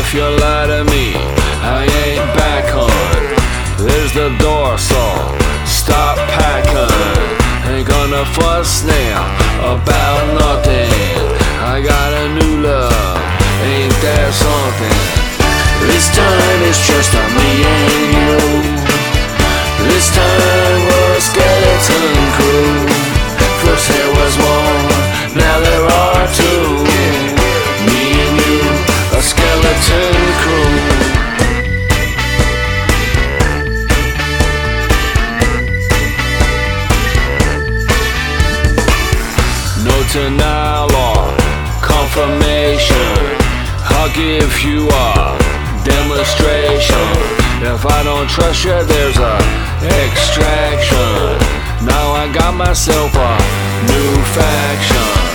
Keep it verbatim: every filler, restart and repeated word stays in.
if you lie to me, I ain't back on. There's the door, so stop packing. Ain't gonna fuss now about nothing. I got a new love, ain't that something? This time it's just a me and you. This time we're a skeleton crew. First there was one, now there are two. Me and you, a skeleton crew. No denial or confirmation, I'll give you a demonstration. If I don't trust you, there's a extraction. Now I got myself a new faction.